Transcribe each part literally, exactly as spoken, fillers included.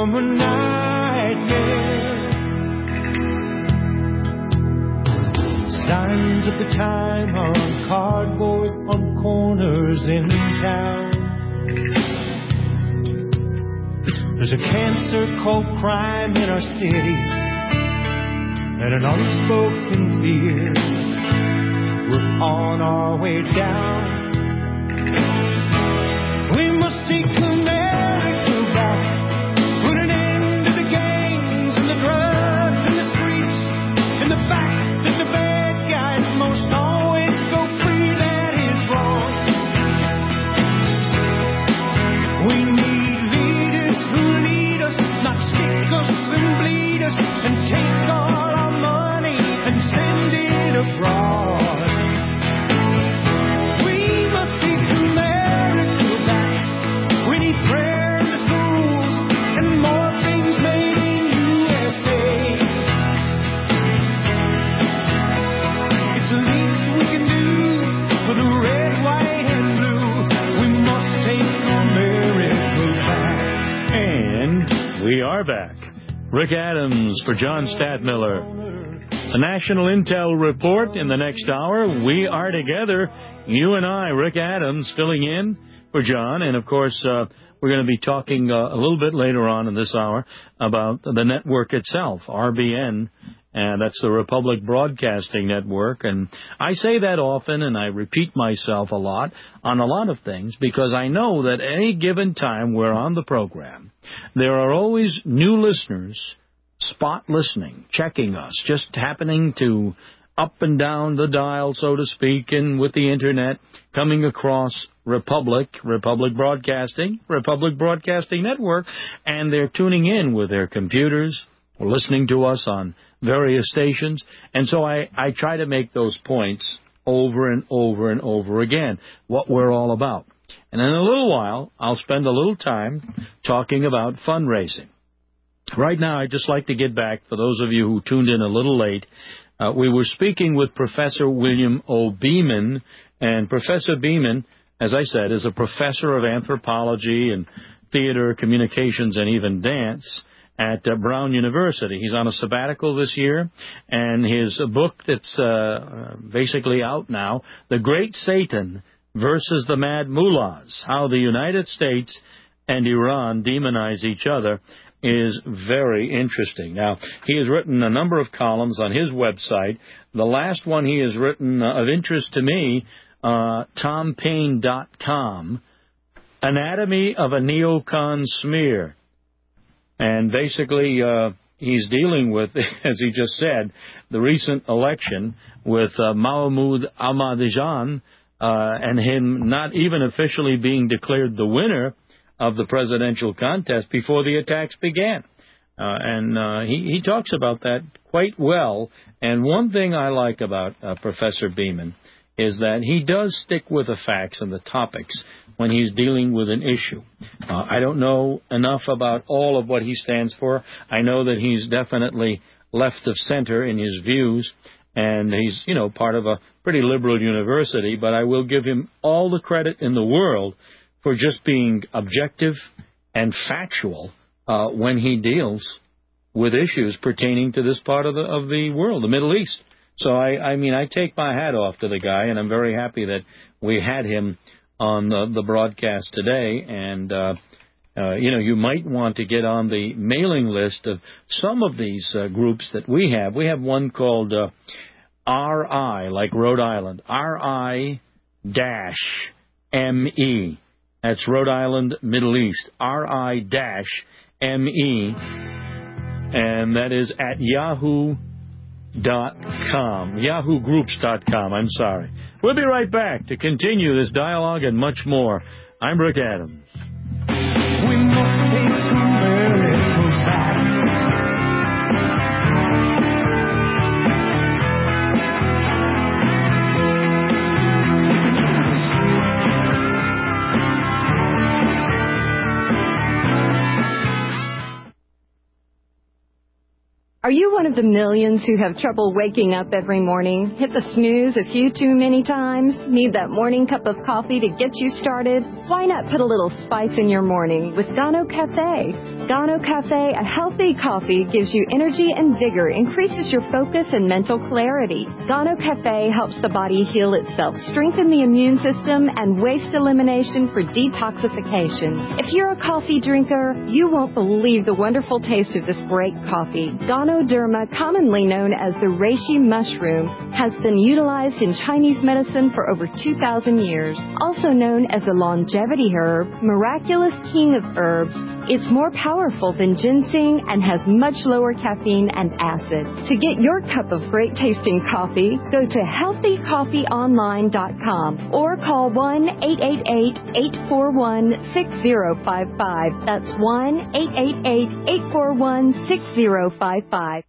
from a nightmare. Signs of the time are on cardboard on corners in town. There's a cancer called crime in our cities, and an unspoken fear. We're on our way down. We must take America back. Put an end to the gangs and the drugs and the streets and the fact that the bad guys most always go free. That is wrong. We need leaders who lead us, not stick us and bleed us and take all our money and send it abroad. We are back. Rick Adams for John Stadtmiller. A National Intel Report in the next hour. We are together, you and I, Rick Adams, filling in for John. And, of course, uh, we're going to be talking uh, a little bit later on in this hour about the network itself, R B N. And that's the Republic Broadcasting Network. And I say that often, and I repeat myself a lot on a lot of things, because I know that at any given time we're on the program, there are always new listeners spot listening, checking us, just happening to up and down the dial, so to speak, and with the Internet, coming across Republic, Republic Broadcasting, Republic Broadcasting Network, and they're tuning in with their computers, or listening to us on various stations. And so I, I try to make those points over and over and over again, what we're all about. And in a little while, I'll spend a little time talking about fundraising. Right now, I'd just like to get back, for those of you who tuned in a little late, uh, we were speaking with Professor William O. Beeman, and Professor Beeman, as I said, is a professor of anthropology and theater, communications, and even dance at uh, Brown University. He's on a sabbatical this year, and his book that's uh, basically out now, The Great Satan versus the Mad Mullahs, How the United States and Iran Demonize Each Other, is very interesting. Now, he has written a number of columns on his website. The last one he has written uh, of interest to me, uh, tom paine dot com, Anatomy of a Neocon Smear. And basically, uh, he's dealing with, as he just said, the recent election with uh, Mahmoud Ahmadinejad, uh, and him not even officially being declared the winner of the presidential contest before the attacks began. Uh, and uh, he, he talks about that quite well. And one thing I like about uh, Professor Beeman is that he does stick with the facts and the topics when he's dealing with an issue. Uh, I don't know enough about all of what he stands for. I know that he's definitely left of center in his views, and he's, you know, part of a pretty liberal university, but I will give him all the credit in the world for just being objective and factual uh, when he deals with issues pertaining to this part of the of the world, the Middle East. So, I, I mean, I take my hat off to the guy, and I'm very happy that we had him on the, the broadcast today. And, uh, uh, you know, you might want to get on the mailing list of some of these uh, groups that we have. We have one called uh, R I, like Rhode Island, R I M E. That's Rhode Island, Middle East, R I M E. And that is at yahoo dot com, yahoo groups dot com, I'm sorry. We'll be right back to continue this dialogue and much more. I'm Rick Adams. We must take America back. Are Are you one of the millions who have trouble waking up every morning? Hit the snooze a few too many times? Need that morning cup of coffee to get you started? Why not put a little spice in your morning with Gano Cafe? Gano Cafe, a healthy coffee, gives you energy and vigor, increases your focus and mental clarity. Gano Cafe helps the body heal itself, strengthen the immune system, and waste elimination for detoxification. If you're a coffee drinker, you won't believe the wonderful taste of this great coffee. Ganoderma, commonly known as the reishi mushroom, has been utilized in Chinese medicine for over two thousand years. Also known as the longevity herb, miraculous king of herbs, it's more powerful than ginseng and has much lower caffeine and acid. To get your cup of great tasting coffee, go to healthy coffee online dot com or call one eight eight eight, eight four one, six zero five five. That's one eight eight eight, eight four one, six zero five five.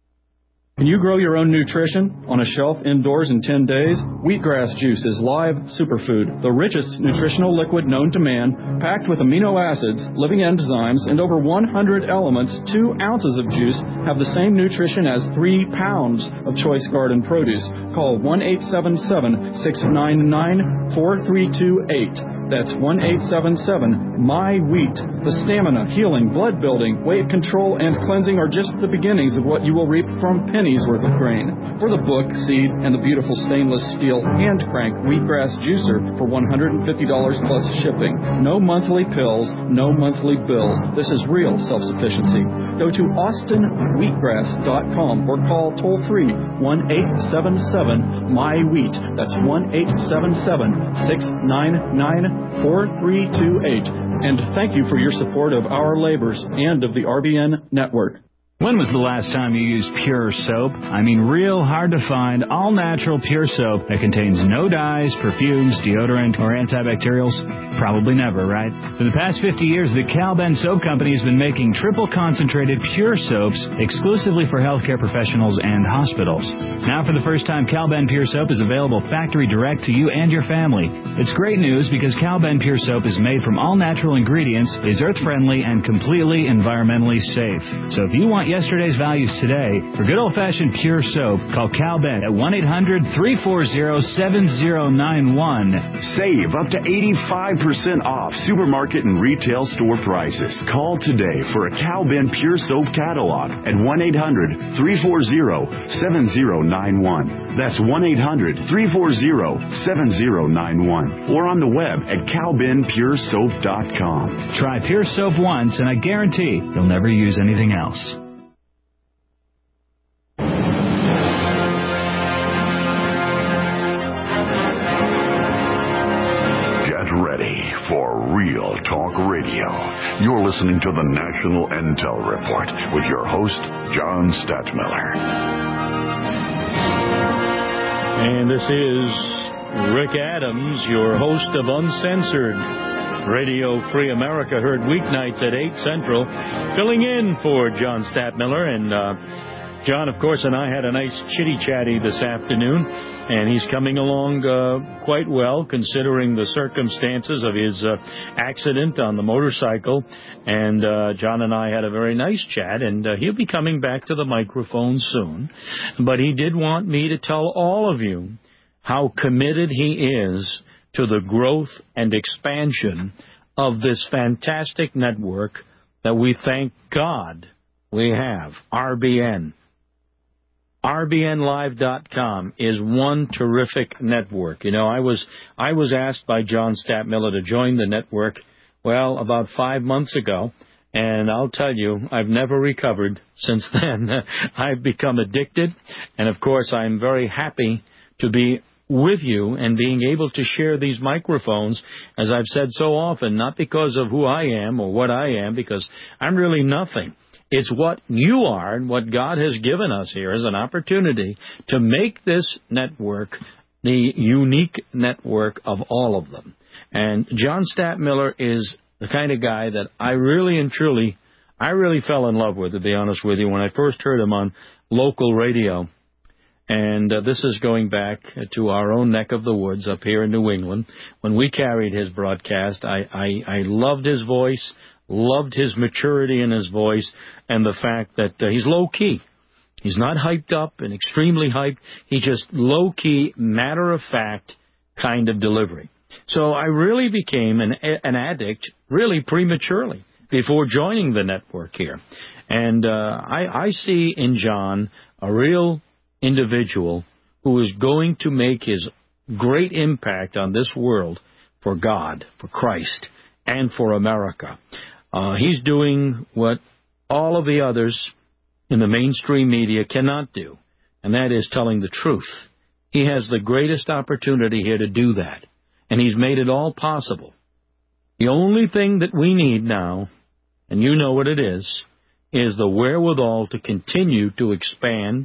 Can you grow your own nutrition on a shelf indoors in ten days? Wheatgrass juice is live superfood, the richest nutritional liquid known to man, packed with amino acids, living enzymes, and over one hundred elements. Two ounces of juice have the same nutrition as three pounds of choice garden produce. Call one eight seven seven, six nine nine, four three two eight. That's one eight seven seven, M Y wheat. The stamina, healing, blood building, weight control, and cleansing are just the beginnings of what you will reap from pennies worth of grain. For the book, seed, and the beautiful stainless steel hand crank wheatgrass juicer for one hundred fifty dollars plus shipping. No monthly pills, no monthly bills. This is real self-sufficiency. Go to austin wheatgrass dot com or call toll free one eight seven seven, M Y wheat. That's one eight seven seven, six nine nine, four three two eight. And thank you for your support of our labors and of the R B N network. When was the last time you used pure soap? I mean, real hard to find, all-natural pure soap that contains no dyes, perfumes, deodorant, or antibacterials? Probably never, right? For the past fifty years, the Cal-Ben Soap Company has been making triple-concentrated pure soaps exclusively for healthcare professionals and hospitals. Now, for the first time, Cal-Ben Pure Soap is available factory direct to you and your family. It's great news because Cal-Ben Pure Soap is made from all-natural ingredients, is earth-friendly, and completely environmentally safe. So if you want yesterday's values today, for good old-fashioned pure soap, call Cal-Ben at one eight hundred, three four zero, seven zero nine one. Save up to eighty-five percent off supermarket and retail store prices. Call today for a Cal-Ben Pure Soap catalog at one eight hundred, three four zero, seven zero nine one. That's one eight hundred, three four zero, seven zero nine one. Or on the web at cal ben pure soap dot com. Try Pure Soap once, and I guarantee you'll never use anything else. For Real Talk Radio, you're listening to the National Intel Report with your host, John Stadtmiller. And this is Rick Adams, your host of Uncensored Radio Free America, heard weeknights at eight Central, filling in for John Stadtmiller. And uh, John, of course, and I had a nice chitty-chatty this afternoon, and he's coming along uh, quite well considering the circumstances of his uh, accident on the motorcycle. And uh, John and I had a very nice chat, and uh, he'll be coming back to the microphone soon. But he did want me to tell all of you how committed he is to the growth and expansion of this fantastic network that we thank God we have, R B N. R B N live dot com is one terrific network. You know, I was I was asked by John Stadtmiller to join the network, well, about five months ago, and I'll tell you, I've never recovered since then. I've become addicted, and of course, I'm very happy to be with you and being able to share these microphones, as I've said so often, not because of who I am or what I am, because I'm really nothing. It's what you are and what God has given us here as an opportunity to make this network the unique network of all of them. And John Stadtmiller is the kind of guy that I really and truly, I really fell in love with, to be honest with you, when I first heard him on local radio. And uh, this is going back to our own neck of the woods up here in New England. When we carried his broadcast, I, I, I loved his voice, loved his maturity in his voice, and the fact that uh, he's low-key. He's not hyped up and extremely hyped. He's just low-key, matter-of-fact kind of delivery. So I really became an, an addict really prematurely before joining the network here. And uh, I, I see in John a real individual who is going to make his great impact on this world for God, for Christ, and for America. Uh, he's doing what all of the others in the mainstream media cannot do, and that is telling the truth. He has the greatest opportunity here to do that, and he's made it all possible. The only thing that we need now, and you know what it is, is the wherewithal to continue to expand,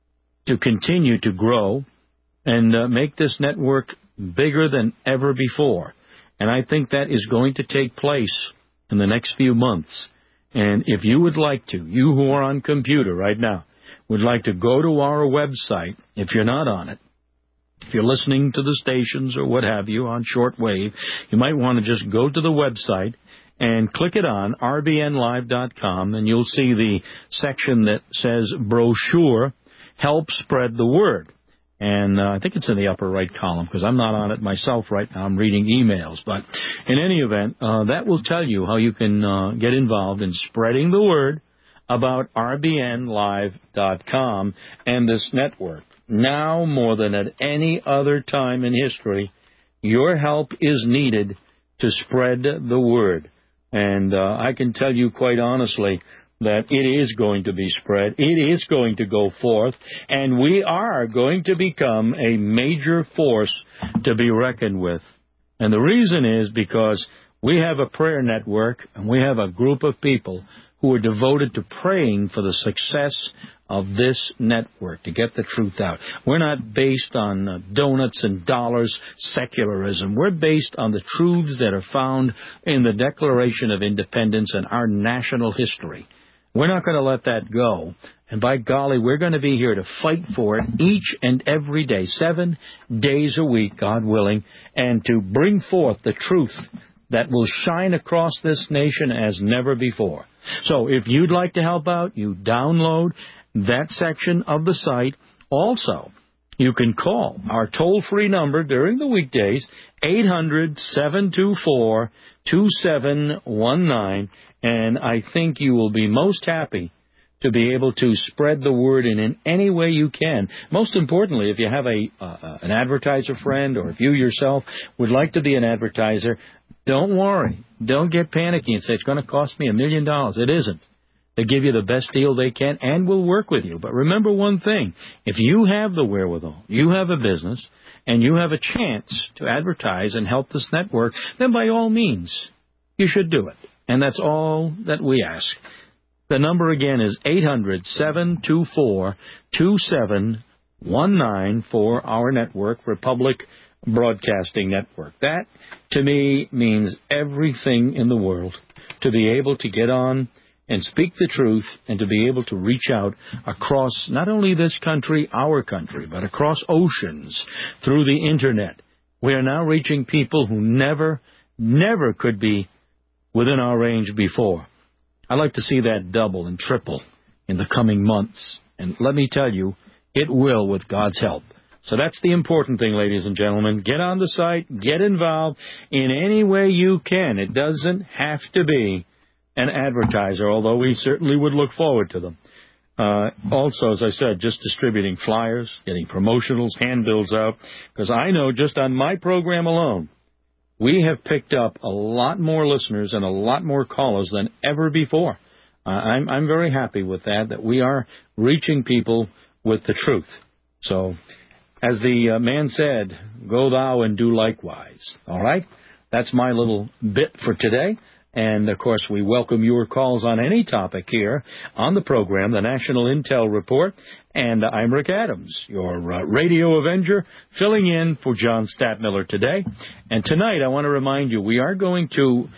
to continue to grow, and uh, make this network bigger than ever before. And I think that is going to take place in the next few months. And if you would like to, you who are on computer right now, would like to go to our website, if you're not on it, if you're listening to the stations or what have you on shortwave, you might want to just go to the website and click it on, r b n live dot com, and you'll see the section that says Brochure, Help Spread the Word. And uh, I think it's in the upper right column, because I'm not on it myself right now. I'm reading emails. But in any event, uh, that will tell you how you can uh, get involved in spreading the word about r b n live dot com and this network. Now more than at any other time in history, your help is needed to spread the word. And uh, I can tell you quite honestly that it is going to be spread, it is going to go forth, and we are going to become a major force to be reckoned with. And the reason is because we have a prayer network, and we have a group of people who are devoted to praying for the success of this network, to get the truth out. We're not based on uh, donuts and dollars secularism. We're based on the truths that are found in the Declaration of Independence and our national history. We're not going to let that go. And by golly, we're going to be here to fight for it each and every day, seven days a week, God willing, and to bring forth the truth that will shine across this nation as never before. So if you'd like to help out, you download that section of the site. Also, you can call our toll-free number during the weekdays, eight hundred, seven two four, two seven one nine, and I think you will be most happy to be able to spread the word in, in any way you can. Most importantly, if you have a uh, an advertiser friend, or if you yourself would like to be an advertiser, don't worry. Don't get panicky and say, it's going to cost me a million dollars. It isn't. They give you the best deal they can and will work with you. But remember one thing. If you have the wherewithal, you have a business, and you have a chance to advertise and help this network, then by all means, you should do it. And that's all that we ask. The number again is eight hundred, seven two four, two seven one nine for our network, Republic Broadcasting Network. That, to me, means everything in the world, to be able to get on and speak the truth, and to be able to reach out across not only this country, our country, but across oceans through the Internet. We are now reaching people who never, never could be within our range before. I'd like to see that double and triple in the coming months. And let me tell you, it will with God's help. So that's the important thing, ladies and gentlemen. Get on the site, get involved in any way you can. It doesn't have to be an advertiser, although we certainly would look forward to them. Uh, also, as I said, just distributing flyers, getting promotionals, handbills out, because I know just on my program alone, we have picked up a lot more listeners and a lot more callers than ever before. Uh, I'm, I'm very happy with that, that we are reaching people with the truth. So, as the uh, man said, go thou and do likewise. All right? That's my little bit for today. And, of course, we welcome your calls on any topic here on the program, the National Intel Report. And I'm Rick Adams, your uh, radio avenger, filling in for John Stadtmiller today. And tonight, I want to remind you, we are going to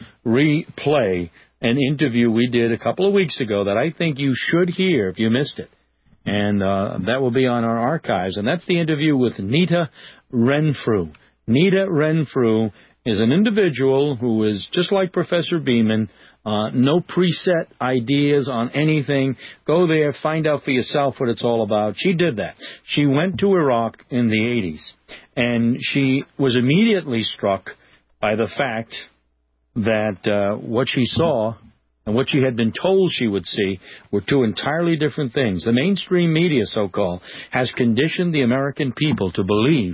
replay an interview we did a couple of weeks ago that I think you should hear if you missed it. And uh, that will be on our archives. And that's the interview with Nita Renfrew. Nita Renfrew is an individual who is just like Professor Beeman, uh, no preset ideas on anything. Go there, find out for yourself what it's all about. She did that. She went to Iraq in the eighties, and she was immediately struck by the fact that uh, what she saw and what she had been told she would see were two entirely different things. The mainstream media, so-called, has conditioned the American people to believe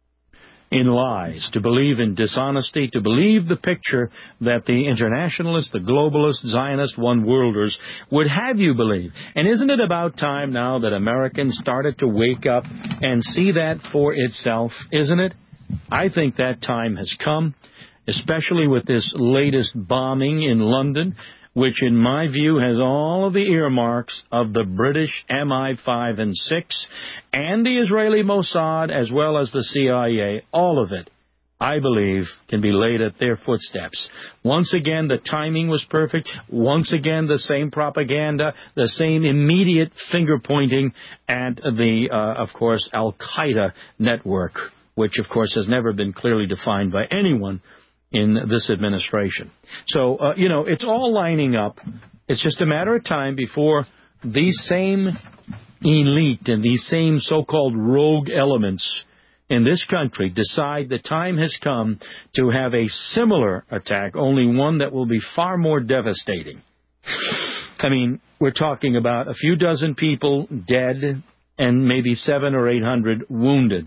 in lies, to believe in dishonesty, to believe the picture that the internationalists, the globalists, Zionist one-worlders would have you believe. And isn't it about time now that Americans started to wake up and see that for itself, isn't it? I think that time has come, especially with this latest bombing in London, which in my view has all of the earmarks of the British M I five and six and the Israeli Mossad as well as the C I A. All of it, I believe, can be laid at their footsteps. Once again, the timing was perfect. Once again, the same propaganda, the same immediate finger-pointing at the, uh, of course, Al-Qaeda network, which, of course, has never been clearly defined by anyone in this administration. So, uh, you know, it's all lining up. It's just a matter of time before these same elite and these same so-called rogue elements in this country decide the time has come to have a similar attack, only one that will be far more devastating. I mean, we're talking about a few dozen people dead and maybe seven or eight hundred wounded.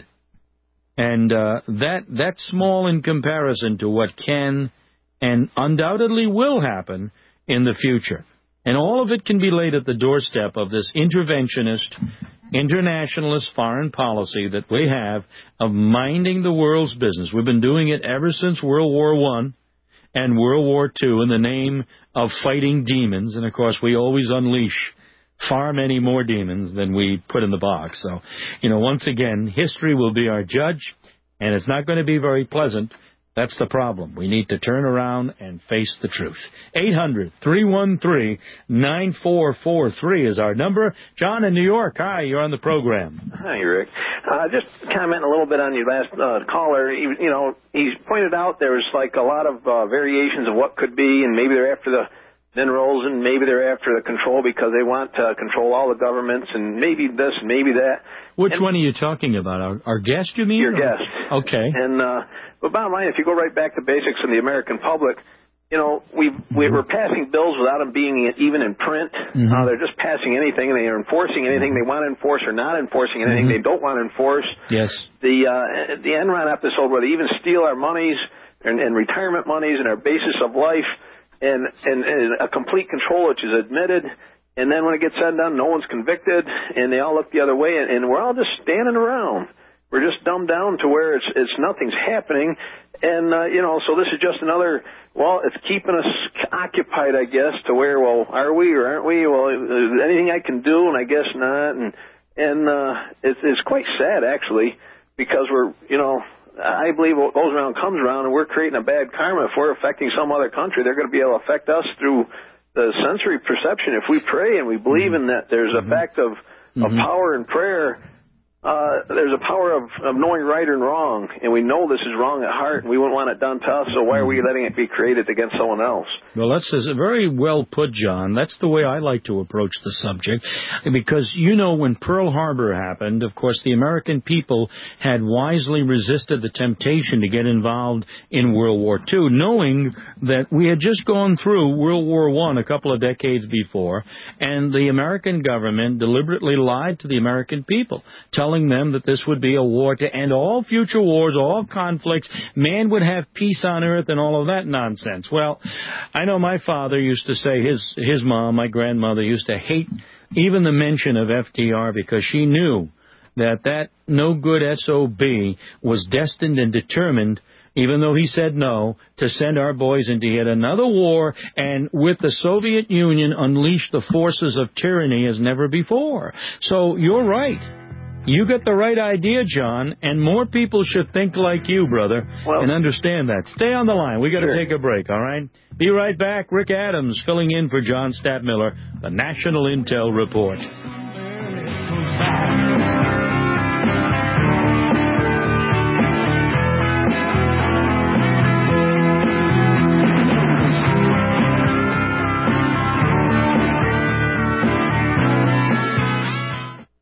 And uh, that that's small in comparison to what can and undoubtedly will happen in the future. And all of it can be laid at the doorstep of this interventionist, internationalist foreign policy that we have of minding the world's business. We've been doing it ever since World War One and World War Two in the name of fighting demons. And, of course, we always unleash far many more demons than we put in the box. So, you know, once again, history will be our judge, and it's not going to be very pleasant. That's the problem. We need to turn around and face the truth. eight hundred, three one three, nine four four three is our number. John in New York, hi, you're on the program. Hi, Rick. Uh, just commenting a little bit on your last uh, caller. He, you know, he's pointed out there was like a lot of uh, variations of what could be, and maybe they're after the minerals, and maybe they're after the control because they want to control all the governments, and maybe this, maybe that. Which and one are you talking about? Our, our guest, you mean? Your or? guest. Okay. And uh, but bottom line, if you go right back to basics in the American public, you know, we've, mm-hmm. we're passing bills without them being even in print. Mm-hmm. Uh, they're just passing anything, and they are enforcing anything they want to enforce or not enforcing anything mm-hmm. they don't want to enforce. Yes. The uh, the Enron episode where they even steal our monies and, and retirement monies and our basis of life. And, and, and a complete control, which is admitted, and then when it gets said and done, no one's convicted, and they all look the other way, and, and we're all just standing around. We're just dumbed down to where it's, it's nothing's happening, and, uh, you know, so this is just another, well, it's keeping us occupied, I guess, to where, well, are we or aren't we? Well, is anything I can do, and I guess not, and, and uh, it's, it's quite sad, actually, because we're, you know, I believe what goes around comes around, and we're creating a bad karma. If we're affecting some other country, they're going to be able to affect us through the sensory perception. If we pray and we believe in that there's a fact of, of mm-hmm. power in prayer, uh, there's a power of, of knowing right and wrong, and we know this is wrong at heart, and we wouldn't want it done to us, so why are we letting it be created against someone else? Well, that's very well put, John. That's the way I like to approach the subject, because, you know, when Pearl Harbor happened, of course, the American people had wisely resisted the temptation to get involved in World War Two, knowing that we had just gone through World War One a couple of decades before, and the American government deliberately lied to the American people, telling them that this would be a war to end all future wars, all conflicts, man would have peace on earth and all of that nonsense. Well, I know my father used to say, his his mom, my grandmother, used to hate even the mention of F D R because she knew that that no-good S O B was destined and determined, even though he said no, to send our boys into yet another war and with the Soviet Union unleash the forces of tyranny as never before. So you're right. You got the right idea, John, and more people should think like you, brother, well, and understand that. Stay on the line. We got to sure. take a break, all right? Be right back. Rick Adams filling in for John Stadtmiller, the National Intel Report.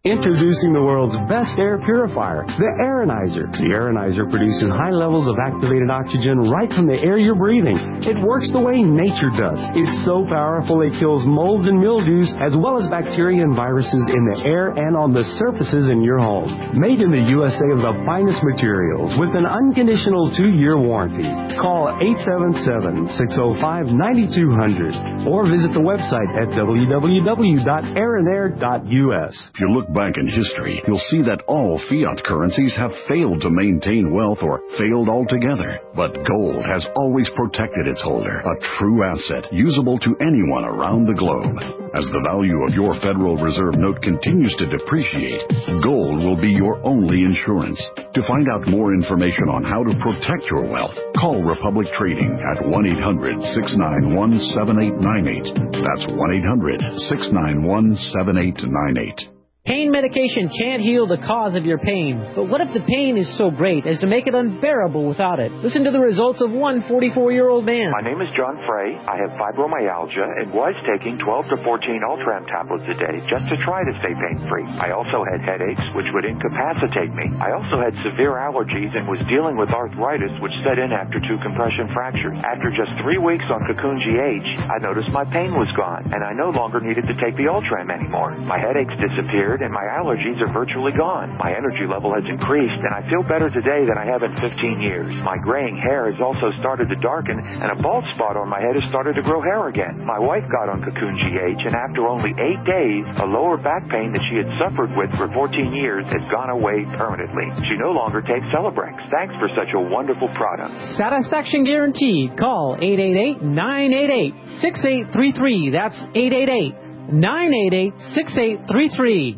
Introducing the world's best air purifier, the Aeronizer. The Aeronizer produces high levels of activated oxygen right from the air you're breathing. It works the way nature does. It's so powerful it kills molds and mildews as well as bacteria and viruses in the air and on the surfaces in your home. Made in the U S A of the finest materials with an unconditional two-year warranty. Call eight seven seven, six oh five, nine two zero zero or visit the website at w w w dot aeronair dot u s. If you look back in history, you'll see that all fiat currencies have failed to maintain wealth or failed altogether. But gold has always protected its holder, a true asset usable to anyone around the globe. As the value of your Federal Reserve note continues to depreciate, gold will be your only insurance. To find out more information on how to protect your wealth, call Republic Trading at one eight hundred, six nine one, seven eight nine eight. That's one eight hundred, six nine one, seven eight nine eight. Pain medication can't heal the cause of your pain, but what if the pain is so great as to make it unbearable without it? Listen to the results of one forty-four-year-old man. My name is John Frey. I have fibromyalgia and was taking twelve to fourteen Ultram tablets a day just to try to stay pain-free. I also had headaches, which would incapacitate me. I also had severe allergies and was dealing with arthritis, which set in after two compression fractures. After just three weeks on Cocoon G H, I noticed my pain was gone, and I no longer needed to take the Ultram anymore. My headaches disappeared, and my allergies are virtually gone. My energy level has increased, and I feel better today than I have in fifteen years. My graying hair has also started to darken, and a bald spot on my head has started to grow hair again. My wife got on Cocoon G H, and after only eight days, a lower back pain that she had suffered with for fourteen years has gone away permanently. She no longer takes Celebrex. Thanks for such a wonderful product. Satisfaction guaranteed. Call eight eight eight, nine eight eight, six eight three three. That's eight eight eight, nine eight eight, six eight three three.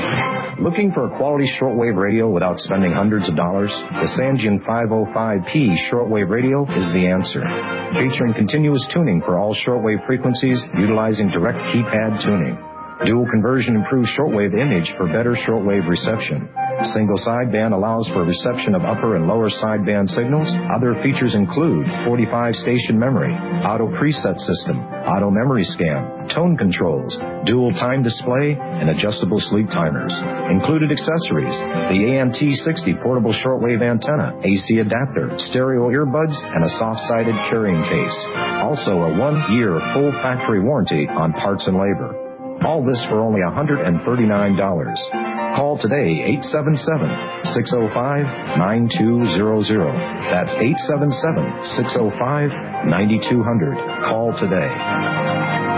Looking for a quality shortwave radio without spending hundreds of dollars? The Sangean five oh five P shortwave radio is the answer. Featuring continuous tuning for all shortwave frequencies utilizing direct keypad tuning. Dual conversion improves shortwave image for better shortwave reception. Single sideband allows for reception of upper and lower sideband signals. Other features include forty-five station memory, auto preset system, auto memory scan, tone controls, dual time display, and adjustable sleep timers. Included accessories: the A M T sixty portable shortwave antenna, A C adapter, stereo earbuds, and a soft-sided carrying case. Also a one-year full factory warranty on parts and labor. All this for only one hundred thirty-nine dollars. Call today, eight seven seven, six oh five, nine two zero zero. That's eight seven seven, six oh five, nine two zero zero. Call today.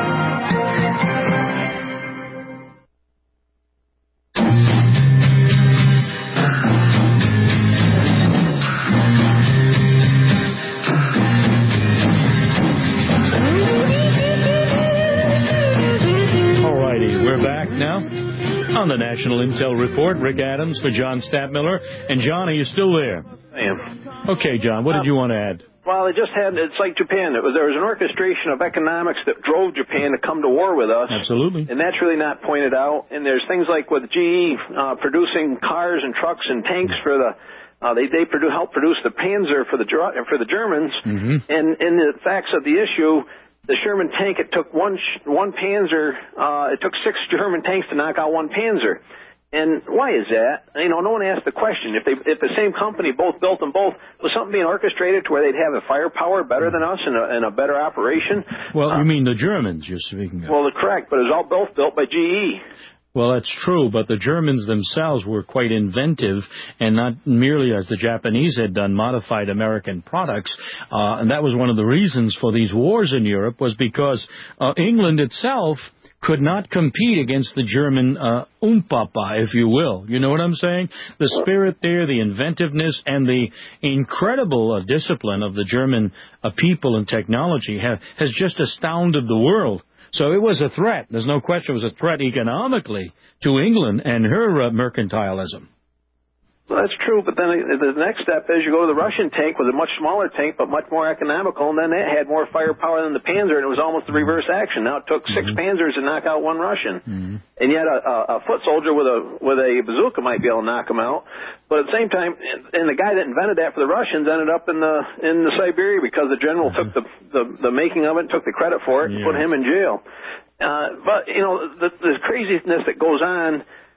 On the National Intel Report, Rick Adams for John Stadtmiller. And John, are you still there? I am. Okay, John, what did you want to add? Well, they just had, it's like Japan. It was, there was an orchestration of economics that drove Japan to come to war with us. Absolutely. And that's really not pointed out. And there's things like with G E uh, producing cars and trucks and tanks for the, uh, they, they produ- help produce the Panzer for the, for the Germans. Mm-hmm. And in the facts of the issue, the Sherman tank, it took one one Panzer, uh, it took six German tanks to knock out one Panzer. And why is that? You know, no one asked the question. If they, if the same company both built them both, was something being orchestrated to where they'd have a firepower better than us and a, and a better operation? Well, uh, you mean the Germans you're speaking of. Well, they're correct, but it was all both built by G E. Well, that's true, but the Germans themselves were quite inventive and not merely, as the Japanese had done, modified American products. Uh, and that was one of the reasons for these wars in Europe, was because uh, England itself could not compete against the German uh, umpapa, if you will. You know what I'm saying? The spirit there, the inventiveness, and the incredible uh, discipline of the German uh, people and technology have, has just astounded the world. So it was a threat. There's no question it was a threat economically to England and her uh, mercantilism. Well, that's true, but then the next step is you go to the Russian tank with a much smaller tank but much more economical, and then that had more firepower than the Panzer, and it was almost the reverse action. Now it took six mm-hmm. Panzers to knock out one Russian, mm-hmm. and yet a, a, a foot soldier with a with a bazooka might be able to knock him out. But at the same time, and the guy that invented that for the Russians ended up in the in the Siberia because the general mm-hmm. took the, the the making of it and took the credit for it yeah. and put him in jail. Uh, but you know the, the craziness that goes on.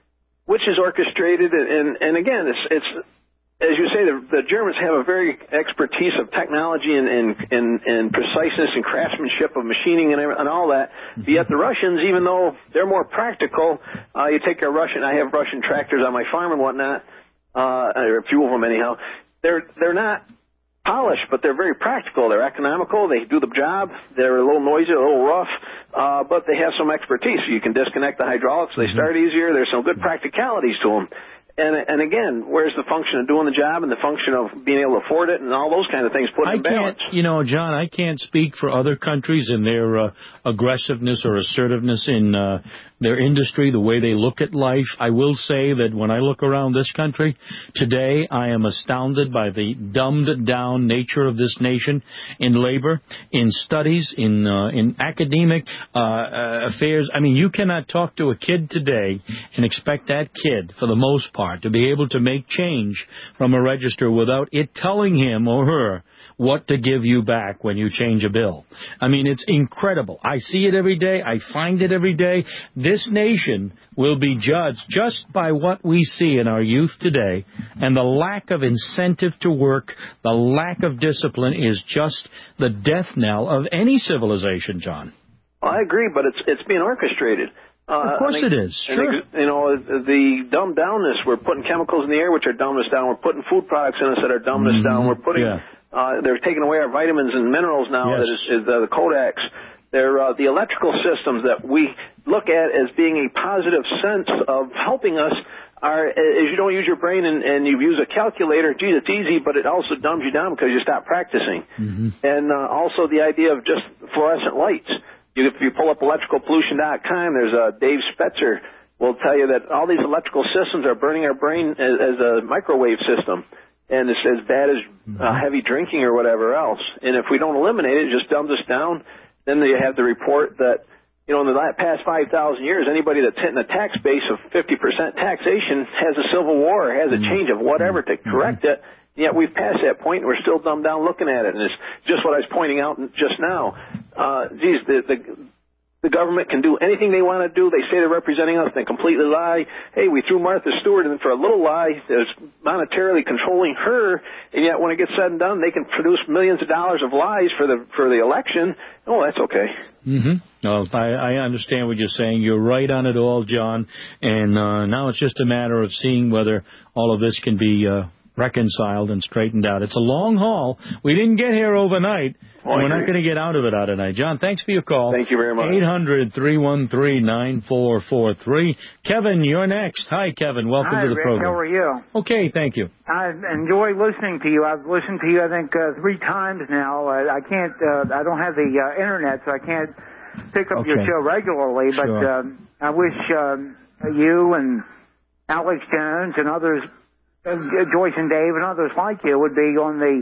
which is orchestrated, and and again, it's it's as you say, the, the Germans have a very expertise of technology and and, and, and preciseness and craftsmanship of machining and, and all that. Mm-hmm. Yet the Russians, even though they're more practical, uh, you take a Russian. I have Russian tractors on my farm and whatnot, uh, or a few of them anyhow. They're they're not polished, but they're very practical. They're economical. They do the job. They're a little noisy, a little rough, uh, but they have some expertise. You can disconnect the hydraulics. They mm-hmm. start easier. There's some good practicalities to them. And, and again, where's the function of doing the job and the function of being able to afford it and all those kind of things put in balance? You know, John, I can't speak for other countries and their uh, aggressiveness or assertiveness in uh, their industry, the way they look at life. I will say that when I look around this country today, I am astounded by the dumbed-down nature of this nation in labor, in studies, in uh, in academic uh, uh, affairs. I mean, you cannot talk to a kid today and expect that kid, for the most part, to be able to make change from a register without it telling him or her what to give you back when you change a bill. I mean, it's incredible. I see it every day. I find it every day. This nation will be judged just by what we see in our youth today, and the lack of incentive to work, the lack of discipline is just the death knell of any civilization, John. Well, I agree, but it's it's being orchestrated. Uh, of course and, it is. Sure. And, you know, the dumbed downness, we're putting chemicals in the air which are dumbing us down. We're putting food products in us that are dumbing us mm-hmm. down. We're putting, yeah. uh, they're taking away our vitamins and minerals now. Yes. That is, is the, the Kodaks. They're uh, the electrical systems that we look at as being a positive sense of helping us. Are, as you don't use your brain and, and you use a calculator, geez, it's easy, but it also dumbs you down because you stop practicing. Mm-hmm. And uh, also the idea of just fluorescent lights. You, if you pull up electrical pollution dot com, there's uh, Dave Spetzer will tell you that all these electrical systems are burning our brain as, as a microwave system, and it's as bad as uh, heavy drinking or whatever else. And if we don't eliminate it, it just dumbs us down. Then you have the report that, you know, in the past five thousand years, anybody that's hitting a tax base of fifty percent taxation has a civil war, has a change of whatever to correct it. Yet we've passed that point, and we're still dumbed down looking at it. And it's just what I was pointing out just now. Uh, geez, the, the the government can do anything they want to do. They say they're representing us, they completely lie. Hey, we threw Martha Stewart in for a little lie. There's monetarily controlling her, and yet when it gets said and done, they can produce millions of dollars of lies for the for the election. Oh, that's okay. Mm-hmm. No, I, I understand what you're saying. You're right on it all, John. And uh, now it's just a matter of seeing whether all of this can be uh, reconciled and straightened out. It's a long haul. We didn't get here overnight, oh, and we're not going to get out of it out tonight. John, thanks for your call. Thank you very much. eight hundred, three one three, nine four four three. Kevin, you're next. Hi, Kevin. Welcome Hi, to the Rick. program. How are you? Okay, thank you. I enjoy listening to you. I've listened to you, I think, uh, three times now. Uh, I can't, uh, I don't have the uh, internet, so I can't pick up okay. your show regularly, but sure. um, I wish um, you and Alex Jones and others, uh, Joyce and Dave and others like you would be on the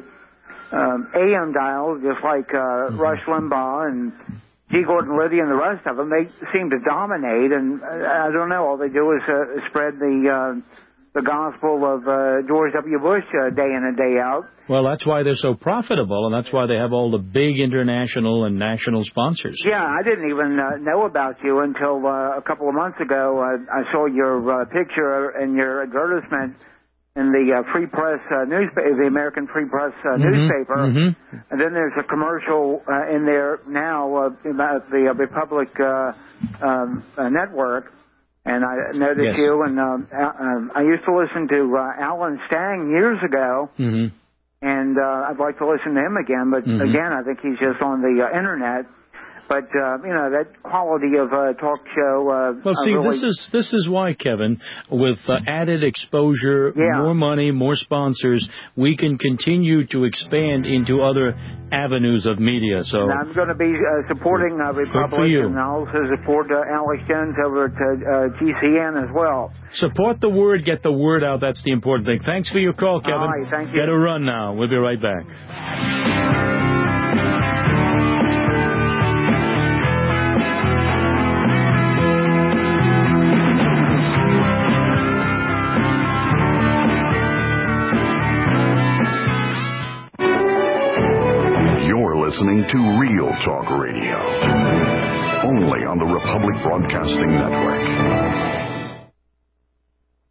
um, A M dial, just like uh, mm-hmm. Rush Limbaugh and G. Gordon Liddy and the rest of them. They seem to dominate, and uh, I don't know, all they do is uh, spread the uh, the gospel of uh, George W. Bush uh, day in and day out. Well, that's why they're so profitable, and that's why they have all the big international and national sponsors. Yeah, I didn't even uh, know about you until uh, a couple of months ago. Uh, I saw your uh, picture and your advertisement in the uh, Free Press uh, newspaper, the American Free Press uh, mm-hmm. newspaper. Mm-hmm. And then there's a commercial uh, in there now uh, about the uh, Republic uh, um, uh, Network. And I noticed yes. you, and um, uh, I used to listen to uh, Alan Stang years ago, mm-hmm. and uh, I'd like to listen to him again, but mm-hmm. again, I think he's just on the uh, Internet. But, uh, you know, that quality of uh, talk show... Uh, well, see, really... this is this is why, Kevin, with uh, added exposure, yeah. more money, more sponsors, we can continue to expand into other avenues of media. So and I'm going to be uh, supporting uh, Republic, and I'll also support uh, Alex Jones over at uh, G C N as well. Support the word, get the word out. That's the important thing. Thanks for your call, Kevin. All right, thank you. Get a run now. We'll be right back. Listening to Real Talk Radio, only on the Republic Broadcasting Network.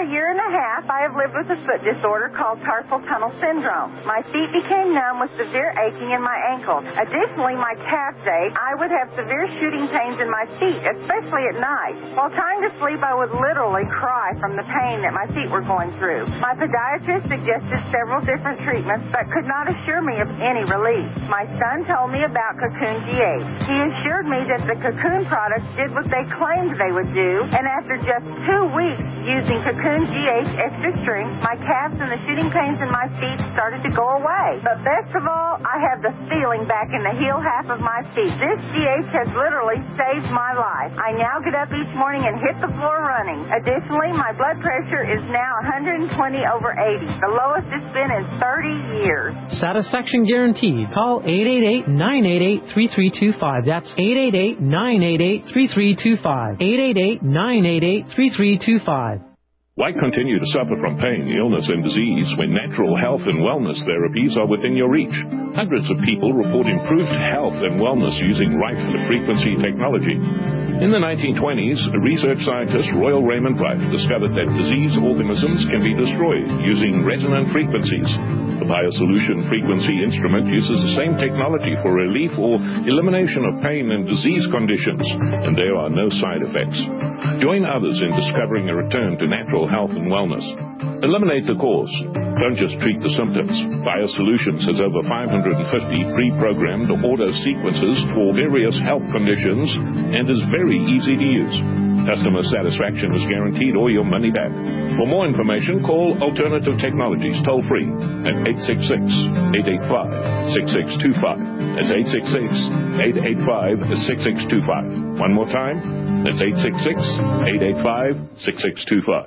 a year and a half, I have lived with a foot disorder called carpal tunnel syndrome. My feet became numb with severe aching in my ankles. Additionally, my calves ache. I would have severe shooting pains in my feet, especially at night. While trying to sleep, I would literally cry from the pain that my feet were going through. My podiatrist suggested several different treatments, but could not assure me of any relief. My son told me about Cocoon G H. He assured me that the Cocoon products did what they claimed they would do, and after just two weeks using Cocoon G H Extra Strength, my calves and the shooting pains in my feet started to go away. But best of all, I have the feeling back in the heel half of my feet. This G H has literally saved my life. I now get up each morning and hit the floor running. Additionally, my blood pressure is now one hundred twenty over eighty, the lowest it's been in thirty years. Satisfaction guaranteed. Call eight eight eight, nine eight eight, three three two five. That's eight eight eight, nine eight eight, three three two five. eight eight eight, nine eight eight, three three two five. Why continue to suffer from pain, illness, and disease when natural health and wellness therapies are within your reach? Hundreds of people report improved health and wellness using Rife-frequency technology. In the nineteen twenties, research scientist Royal Raymond Rife discovered that disease organisms can be destroyed using resonant frequencies. The BioSolution frequency instrument uses the same technology for relief or elimination of pain and disease conditions, and there are no side effects. Join others in discovering a return to natural health and wellness. Eliminate the cause. Don't just treat the symptoms. BioSolutions has over five hundred fifty pre-programmed auto sequences for various health conditions and is very easy to use. Customer satisfaction is guaranteed or your money back. For more information, call Alternative Technologies toll-free at eight six six, eight eight five, six six two five. That's eight six six, eight eight five, six six two five. One more time, that's eight six six, eight eight five, six six two five.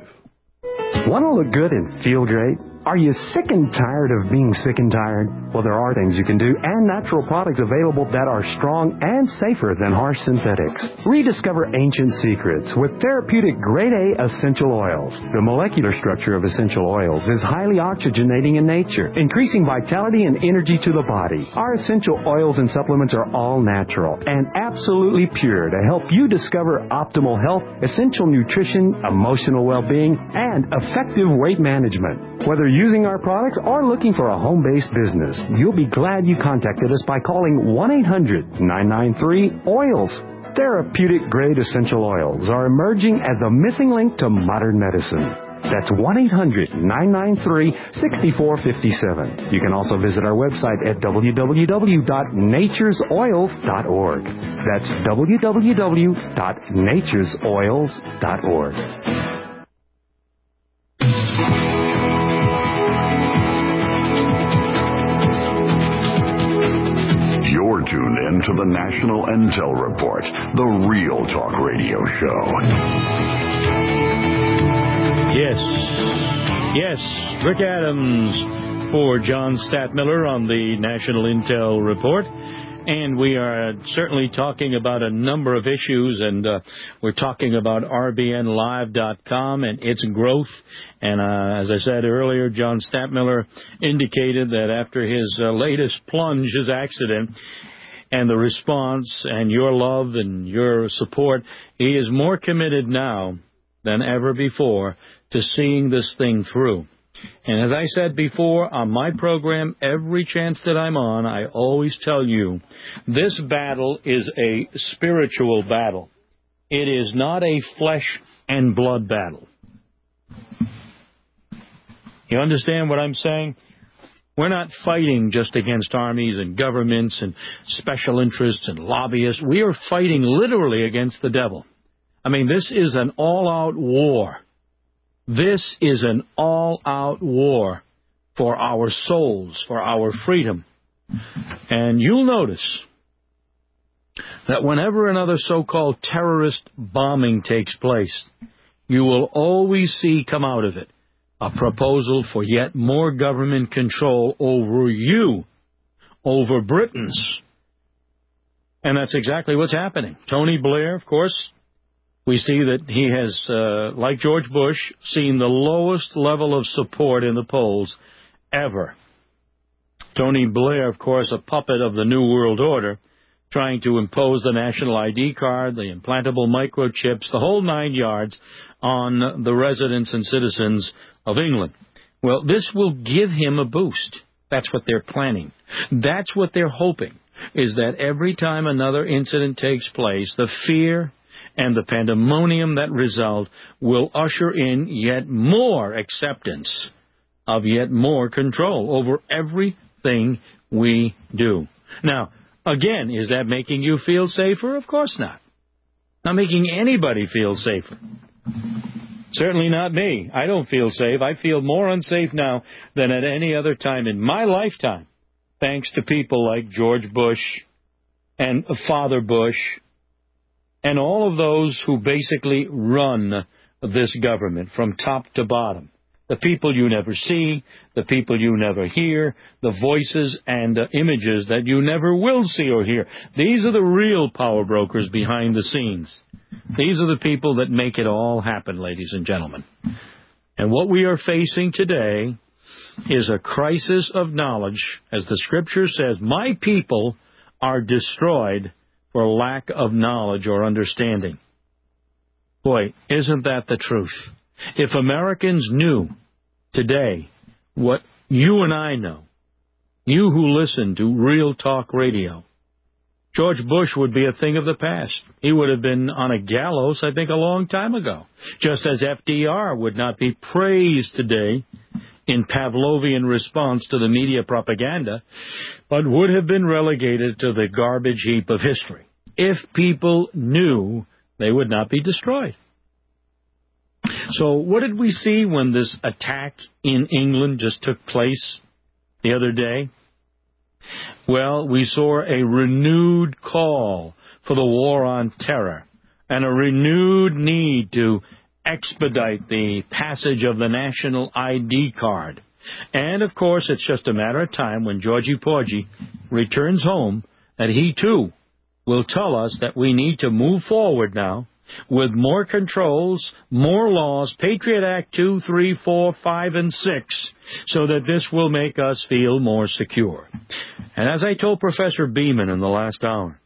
Want to look good and feel great? Are you sick and tired of being sick and tired? Well, there are things you can do and natural products available that are strong and safer than harsh synthetics. Rediscover ancient secrets with therapeutic grade A essential oils. The molecular structure of essential oils is highly oxygenating in nature, increasing vitality and energy to the body. Our essential oils and supplements are all natural and absolutely pure to help you discover optimal health, essential nutrition, emotional well-being, and effective weight management. Whether using our products or looking for a home-based business, you'll be glad you contacted us by calling one eight hundred, nine nine three, O I L S. Therapeutic-grade essential oils are emerging as the missing link to modern medicine. That's one eight hundred, nine nine three, six four five seven. You can also visit our website at w w w dot natures oils dot org. That's w w w dot natures oils dot org. You're tuned in to the National Intel Report, the real talk radio show. Yes, yes, Rick Adams for John Stadtmiller on the National Intel Report. And we are certainly talking about a number of issues, and uh, we're talking about R B N live dot com and its growth. And uh, as I said earlier, John Stadtmiller indicated that after his uh, latest plunge, his accident, and the response and your love and your support, he is more committed now than ever before to seeing this thing through. And as I said before on my program, every chance that I'm on, I always tell you, this battle is a spiritual battle. It is not a flesh and blood battle. You understand what I'm saying? We're not fighting just against armies and governments and special interests and lobbyists. We are fighting literally against the devil. I mean, this is an all-out war. This is an all-out war for our souls, for our freedom. And you'll notice that whenever another so-called terrorist bombing takes place, you will always see come out of it a proposal for yet more government control over you, over Britons. And that's exactly what's happening. Tony Blair, of course, we see that he has, uh, like George Bush, seen the lowest level of support in the polls ever. Tony Blair, of course, a puppet of the New World Order, trying to impose the national I D card, the implantable microchips, the whole nine yards on the residents and citizens of England. Well, this will give him a boost. That's what they're planning. That's what they're hoping, is that every time another incident takes place, the fear and the pandemonium that result will usher in yet more acceptance of yet more control over everything we do. Now, again, is that making you feel safer? Of course not. Not making anybody feel safer. Certainly not me. I don't feel safe. I feel more unsafe now than at any other time in my lifetime, thanks to people like George Bush and Father Bush and all of those who basically run this government from top to bottom. The people you never see, the people you never hear, the voices and uh, images that you never will see or hear. These are the real power brokers behind the scenes. These are the people that make it all happen, ladies and gentlemen. And what we are facing today is a crisis of knowledge. As the Scripture says, my people are destroyed for lack of knowledge or understanding. Boy, isn't that the truth? If Americans knew today what you and I know, you who listen to Real Talk Radio, George Bush would be a thing of the past. He would have been on a gallows, I think, a long time ago. Just as F D R would not be praised today in Pavlovian response to the media propaganda, but would have been relegated to the garbage heap of history. If people knew, they would not be destroyed. So what did we see when this attack in England just took place the other day? Well, we saw a renewed call for the war on terror and a renewed need to expedite the passage of the national I D card. And, of course, it's just a matter of time when Georgie Porgy returns home that he, too, will tell us that we need to move forward now with more controls, more laws, Patriot Act two, three, four, five, and six, so that this will make us feel more secure. And as I told Professor Beeman in the last hour,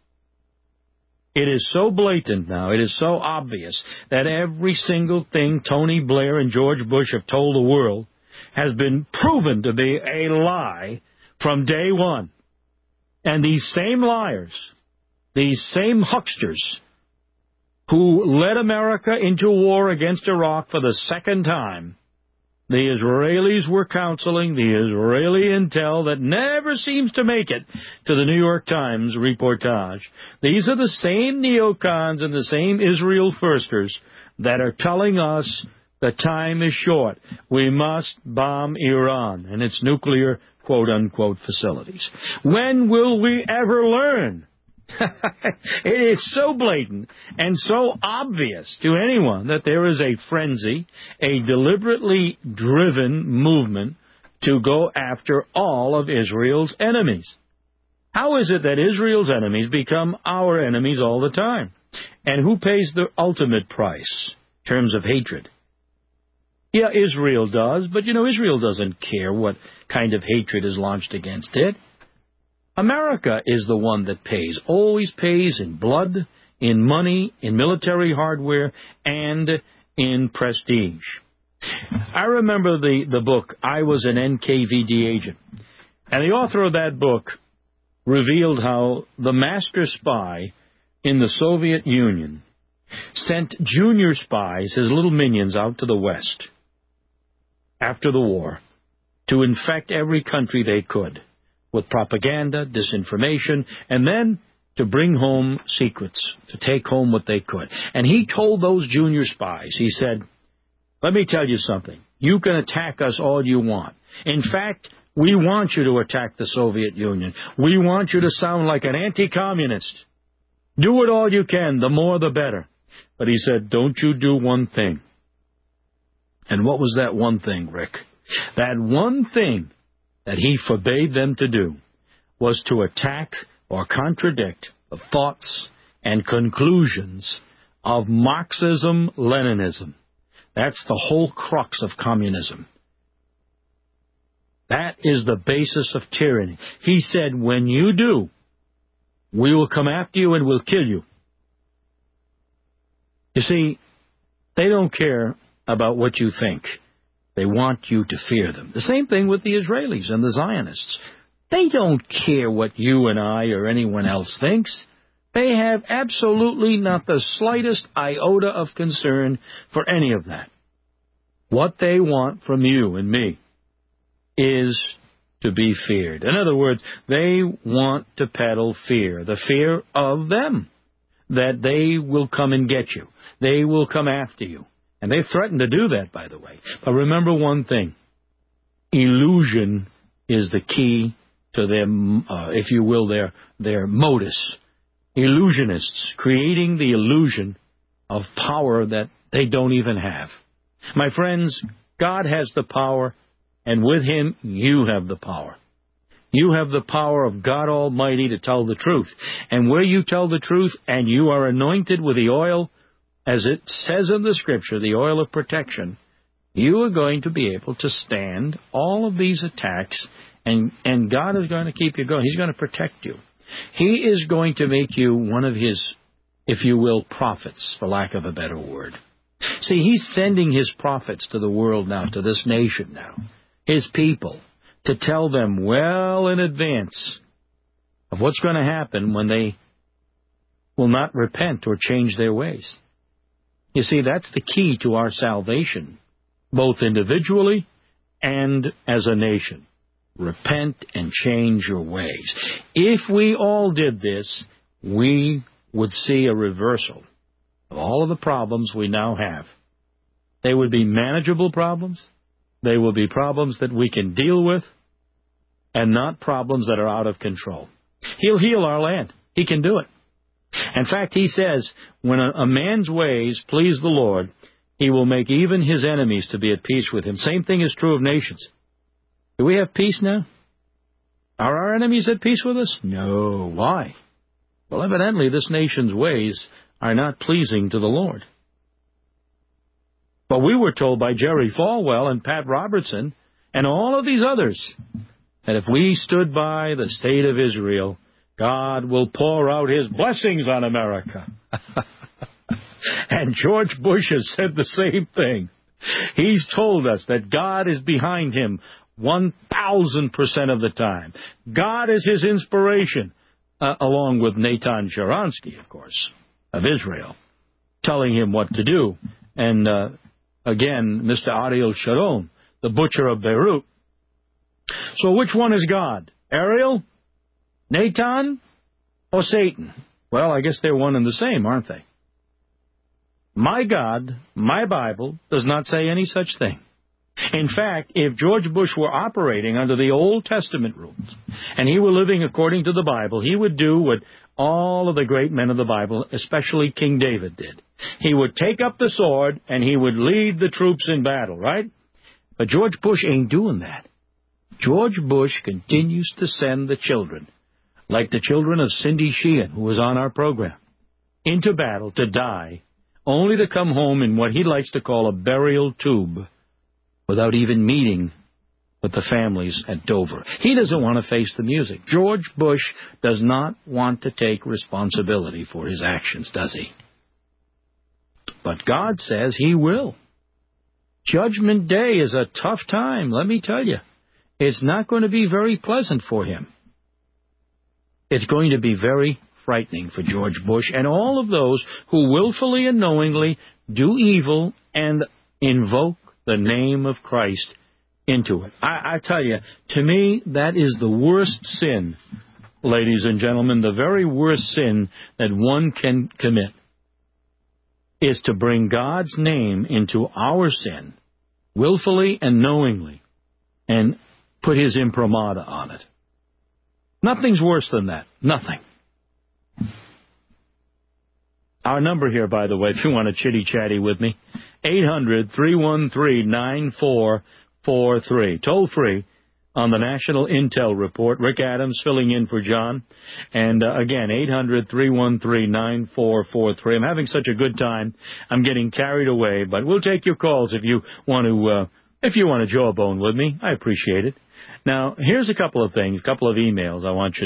it is so blatant now, it is so obvious that every single thing Tony Blair and George Bush have told the world has been proven to be a lie from day one. And these same liars, these same hucksters, who led America into war against Iraq for the second time, the Israelis were counseling the Israeli intel that never seems to make it to the New York Times reportage. These are the same neocons and the same Israel firsters that are telling us the time is short. We must bomb Iran and its nuclear quote-unquote facilities. When will we ever learn? It is so blatant and so obvious to anyone that there is a frenzy, a deliberately driven movement to go after all of Israel's enemies. How is it that Israel's enemies become our enemies all the time? And who pays the ultimate price in terms of hatred? Yeah, Israel does, but you know, Israel doesn't care what kind of hatred is launched against it. America is the one that pays, always pays in blood, in money, in military hardware, and in prestige. I remember the, the book, I Was an N K V D Agent, and the author of that book revealed how the master spy in the Soviet Union sent junior spies, his little minions, out to the West after the war to infect every country they could with propaganda, disinformation, and then to bring home secrets, to take home what they could. And he told those junior spies, he said, let me tell you something. You can attack us all you want. In fact, we want you to attack the Soviet Union. We want you to sound like an anti-communist. Do it all you can, the more the better. But he said, don't you do one thing. And what was that one thing, Rick? That one thing that he forbade them to do was to attack or contradict the thoughts and conclusions of Marxism-Leninism. That's the whole crux of communism. That is the basis of tyranny. He said, when you do, We will come after you and we'll kill you. You see, they don't care about what you think. They want you to fear them. The same thing with the Israelis and the Zionists. They don't care what you and I or anyone else thinks. They have absolutely not the slightest iota of concern for any of that. What they want from you and me is to be feared. In other words, they want to peddle fear, the fear of them, that they will come and get you. They will come after you. And they've threatened to do that, by the way. But remember one thing. Illusion is the key to their, uh, if you will, their, their modus. Illusionists, creating the illusion of power that they don't even have. My friends, God has the power, and with Him, you have the power. You have the power of God Almighty to tell the truth. And where you tell the truth and you are anointed with the oil, as it says in the Scripture, the oil of protection, you are going to be able to stand all of these attacks, and, and God is going to keep you going. He's going to protect you. He is going to make you one of His, if you will, prophets, for lack of a better word. See, He's sending His prophets to the world now, to this nation now, His people, to tell them well in advance of what's going to happen when they will not repent or change their ways. You see, that's the key to our salvation, both individually and as a nation. Repent and change your ways. If we all did this, we would see a reversal of all of the problems we now have. They would be manageable problems. They will be problems that we can deal with, and not problems that are out of control. He'll heal our land. He can do it. In fact, He says, when a, a man's ways please the Lord, He will make even his enemies to be at peace with him. Same thing is true of nations. Do we have peace now? Are our enemies at peace with us? No. Why? Well, evidently this nation's ways are not pleasing to the Lord. But we were told by Jerry Falwell and Pat Robertson and all of these others that if we stood by the state of Israel, God will pour out His blessings on America. And George Bush has said the same thing. He's told us that God is behind him one thousand percent of the time. God is his inspiration, uh, along with Natan Sharansky, of course, of Israel, telling him what to do. And, uh, again, Mister Ariel Sharon, the butcher of Beirut. So which one is God? Ariel, Natan, or Satan? Well, I guess they're one and the same, aren't they? My God, my Bible, does not say any such thing. In fact, if George Bush were operating under the Old Testament rules, and he were living according to the Bible, he would do what all of the great men of the Bible, especially King David, did. He would take up the sword, and he would lead the troops in battle, right? But George Bush ain't doing that. George Bush continues to send the children, like the children of Cindy Sheehan, who was on our program, into battle to die, only to come home in what he likes to call a burial tube, without even meeting with the families at Dover. He doesn't want to face the music. George Bush does not want to take responsibility for his actions, does he? But God says He will. Judgment Day is a tough time, let me tell you. It's not going to be very pleasant for him. It's going to be very frightening for George Bush and all of those who willfully and knowingly do evil and invoke the name of Christ into it. I, I tell you, to me, that is the worst sin, ladies and gentlemen, the very worst sin that one can commit is to bring God's name into our sin, willfully and knowingly, and put His imprimatur on it. Nothing's worse than that. Nothing. Our number here, by the way, if you want to chitty-chatty with me, eight hundred, three one three, nine four four three. Toll free on the National Intel Report. Rick Adams filling in for John. And uh, again, eight hundred, three one three, nine four four three. I'm having such a good time. I'm getting carried away, but we'll take your calls if you want to, uh, if you want to jawbone with me. I appreciate it. Now, here's a couple of things, a couple of emails I want you to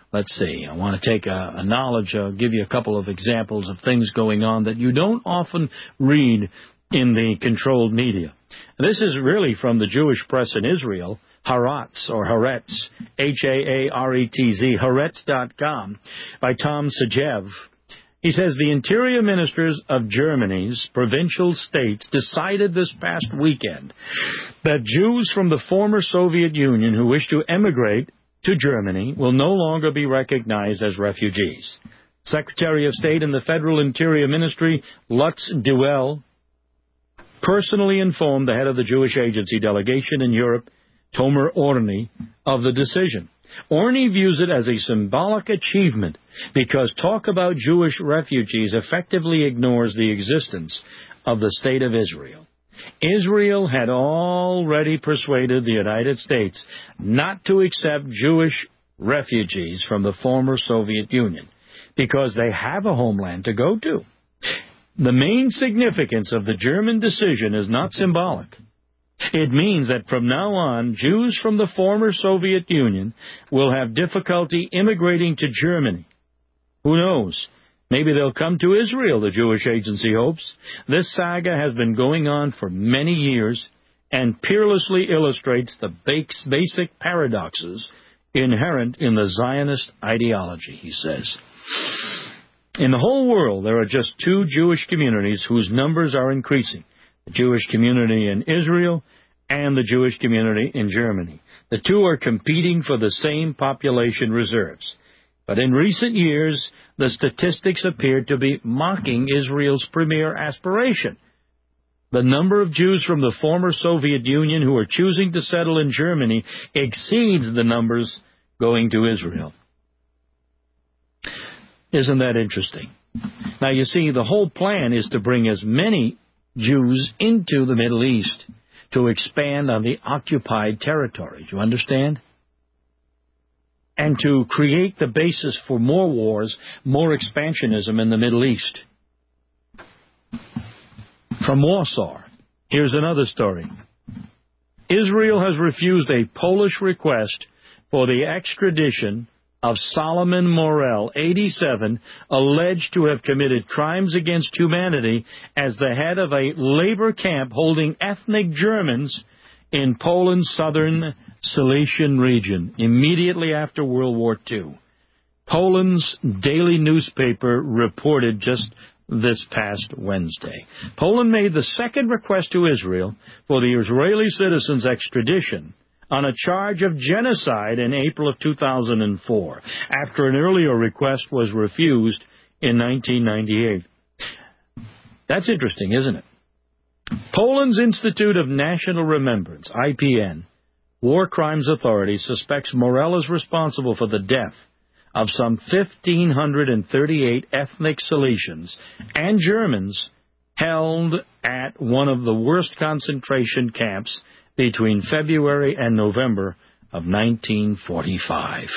Let's see. I want to take a, a knowledge, uh, give you a couple of examples of things going on that you don't often read in the controlled media. This is really from the Jewish press in Israel, Haaretz, or Haaretz, H A A R E T Z, Haaretz dot com, by Tom Segev. He says the interior ministers of Germany's provincial states decided this past weekend that Jews from the former Soviet Union who wish to emigrate to Germany will no longer be recognized as refugees. Secretary of State in the Federal Interior Ministry, Lutz Duell, personally informed the head of the Jewish Agency delegation in Europe, Tomer Orny, of the decision. Orny views it as a symbolic achievement because talk about Jewish refugees effectively ignores the existence of the State of Israel. Israel had already persuaded the United States not to accept Jewish refugees from the former Soviet Union because they have a homeland to go to. The main significance of the German decision is not symbolic. It means that from now on, Jews from the former Soviet Union will have difficulty immigrating to Germany. Who knows? Maybe they'll come to Israel, the Jewish Agency hopes. This saga has been going on for many years and peerlessly illustrates the basic paradoxes inherent in the Zionist ideology, he says. In the whole world, there are just two Jewish communities whose numbers are increasing. The Jewish community in Israel and the Jewish community in Germany. The two are competing for the same population reserves. But in recent years, the statistics appear to be mocking Israel's premier aspiration. The number of Jews from the former Soviet Union who are choosing to settle in Germany exceeds the numbers going to Israel. Isn't that interesting? Now, you see, the whole plan is to bring as many Jews into the Middle East to expand on the occupied territories. You understand? And to create the basis for more wars, more expansionism in the Middle East. From Warsaw, here's another story. Israel has refused a Polish request for the extradition of Solomon Morel, eighty-seven, alleged to have committed crimes against humanity as the head of a labor camp holding ethnic Germans in Poland's southern Silesian region, immediately after World War Two. Poland's daily newspaper reported just this past Wednesday. Poland made the second request to Israel for the Israeli citizen's extradition on a charge of genocide in April of two thousand four, after an earlier request was refused in nineteen ninety-eight. That's interesting, isn't it? Poland's Institute of National Remembrance, I P N, War Crimes Authority, suspects Morel is responsible for the death of some one thousand five hundred thirty-eight ethnic Silesians and Germans held at one of the worst concentration camps between February and November of nineteen forty-five.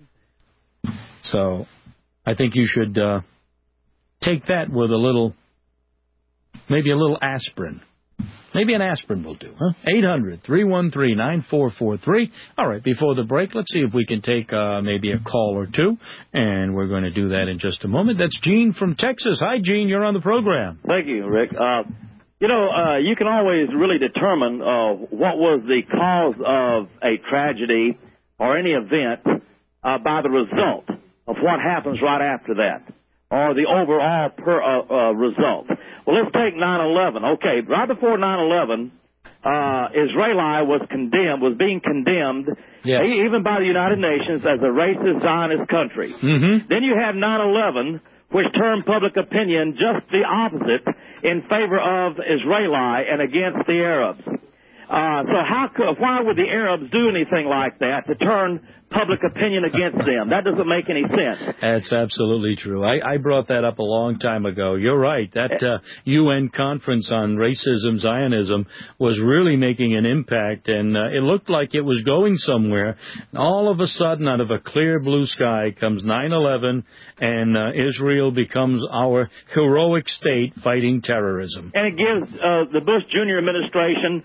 So I think you should uh, take that with a little, maybe a little aspirin. Maybe an aspirin will do, huh? eight hundred, three one three, nine four four three. All right, before the break, let's see if we can take uh, maybe a call or two, and we're going to do that in just a moment. That's Gene from Texas. Hi, Gene, you're on the program. Thank you, Rick. Uh, you know, uh, you can always really determine uh, what was the cause of a tragedy or any event uh, by the result of what happens right after that, or the overall per, uh, uh, result. Well, let's take nine eleven. Okay, right before nine eleven, uh, Israeli was condemned, was being condemned, yeah. even by the United Nations, as a racist Zionist country. Mm-hmm. Then you have nine eleven, which turned public opinion just the opposite in favor of Israeli and against the Arabs. Uh, so how could, why would the Arabs do anything like that to turn public opinion against them? That doesn't make any sense. That's absolutely true. I, I brought that up a long time ago. You're right. That uh, U N conference on racism, Zionism, was really making an impact, and uh, it looked like it was going somewhere. All of a sudden, out of a clear blue sky comes nine eleven, and uh, Israel becomes our heroic state fighting terrorism. And it gives uh, the Bush Junior administration and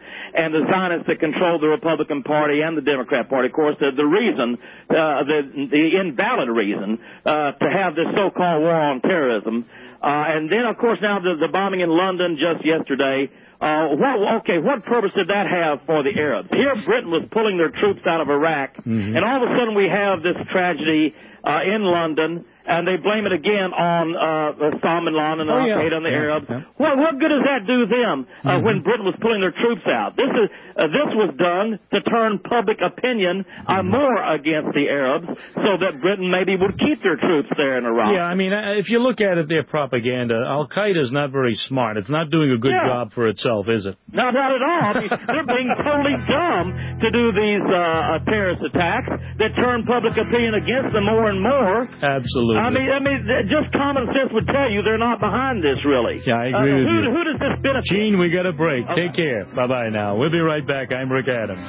and the Zionists that control the Republican Party and the Democrat Party, of course, the, the reason, uh, the, the invalid reason uh, to have this so-called war on terrorism. Uh, and then, of course, now the, the bombing in London just yesterday. Uh, what, okay, what purpose did that have for the Arabs? Here, Britain was pulling their troops out of Iraq, mm-hmm. and all of a sudden we have this tragedy uh, in London, and they blame it again on uh, Osama bin Laden and oh, Al-Qaeda yeah. and the yeah, Arabs. Yeah. Well, what good does that do them uh, mm-hmm. when Britain was pulling their troops out? This is uh, this was done to turn public opinion uh, mm-hmm. more against the Arabs, so that Britain maybe would keep their troops there in Iraq. Yeah, I mean, if you look at it, their propaganda, Al-Qaeda is not very smart. It's not doing a good yeah. job for itself, is it? No, not at all. I mean, they're being totally dumb to do these uh, terrorist attacks that turn public opinion against them more and more. Absolutely. I mean, I mean, just common sense would tell you they're not behind this, really. Yeah, I agree uh, with who, you. Who does this benefit? Gene, we got a break. Okay. Take care. Bye-bye now. We'll be right back. I'm Rick Adams.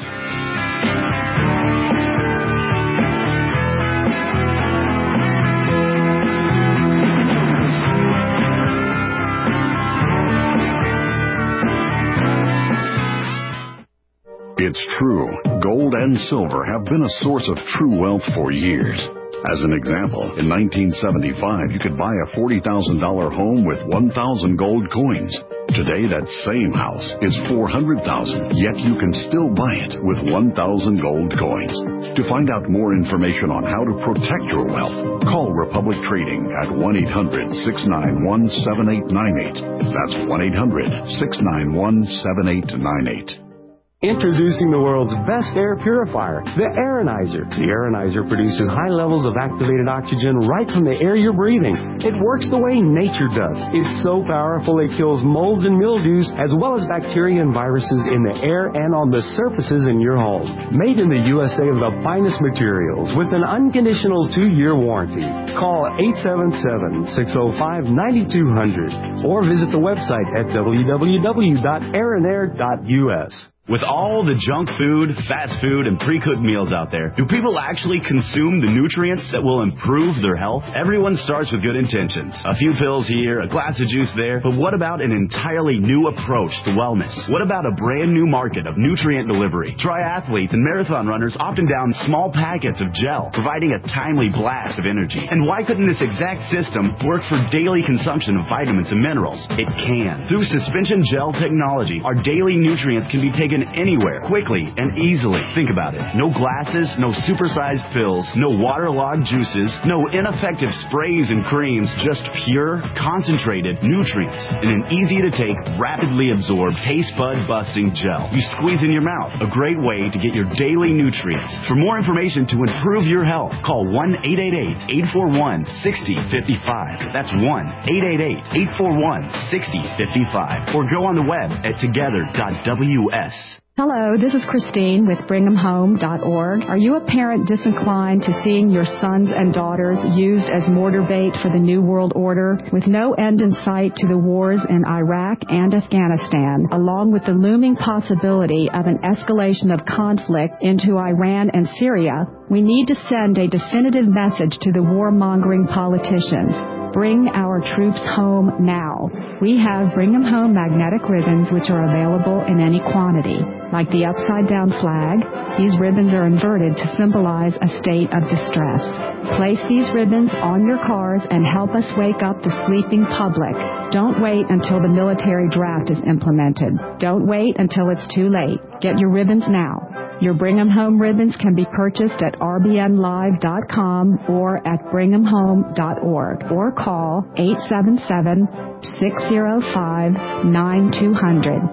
It's true, gold and silver have been a source of true wealth for years. As an example, in nineteen seventy-five, you could buy a forty thousand dollars home with one thousand gold coins. Today, that same house is four hundred thousand dollars, yet you can still buy it with one thousand gold coins. To find out more information on how to protect your wealth, call Republic Trading at one eight hundred, six nine one, seven eight nine eight. That's one eight hundred, six nine one, seven eight nine eight. Introducing the world's best air purifier, the Aeronizer. The Aeronizer produces high levels of activated oxygen right from the air you're breathing. It works the way nature does. It's so powerful it kills molds and mildews as well as bacteria and viruses in the air and on the surfaces in your home. Made in the U S A of the finest materials with an unconditional two-year warranty. Call eight seven seven, six oh five, nine two zero zero or visit the website at w w w dot aeronair dot u s. With all the junk food, fast food, and pre-cooked meals out there, do people actually consume the nutrients that will improve their health? Everyone starts with good intentions. A few pills here, a glass of juice there, but what about an entirely new approach to wellness? What about a brand new market of nutrient delivery? Triathletes and marathon runners often down small packets of gel, providing a timely blast of energy. And why couldn't this exact system work for daily consumption of vitamins and minerals? It can. Through suspension gel technology, our daily nutrients can be taken anywhere, quickly and easily. Think about it. No glasses, no supersized pills, no waterlogged juices, no ineffective sprays and creams, just pure, concentrated nutrients in an easy-to-take, rapidly absorbed, taste bud busting gel. You squeeze in your mouth. A great way to get your daily nutrients. For more information to improve your health, call one eight eight eight, eight four one, six oh five five. That's one eight eight eight, eight four one, six oh five five. Or go on the web at together dot w s. Hello, this is Christine with Brigham Home dot org. Are you a parent disinclined to seeing your sons and daughters used as mortar bait for the New World Order? With no end in sight to the wars in Iraq and Afghanistan, along with the looming possibility of an escalation of conflict into Iran and Syria, we need to send a definitive message to the warmongering politicians. Bring our troops home now. We have Bring 'em Home magnetic ribbons which are available in any quantity. Like the upside-down flag, these ribbons are inverted to symbolize a state of distress. Place these ribbons on your cars and help us wake up the sleeping public. Don't wait until the military draft is implemented. Don't wait until it's too late. Get your ribbons now. Your Bring 'em Home ribbons can be purchased at r b n live dot com or at bring em home dot org or call eight seven seven, six oh five, nine two zero zero.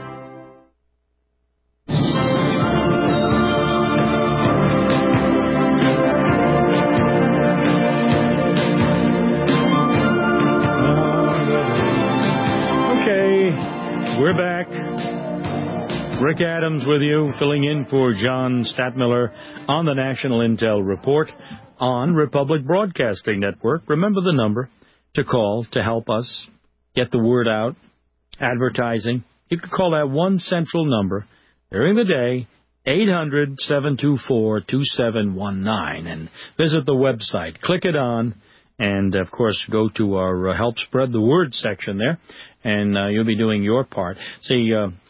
Okay, we're back. Rick Adams with you, filling in for John Stadtmiller on the National Intel Report on Republic Broadcasting Network. Remember the number to call to help us get the word out, advertising. You can call that one central number during the day, eight hundred, seven two four, two seven one nine, and visit the website. Click it on, and, of course, go to our uh, Help Spread the Word section there, and uh, you'll be doing your part. See, uh,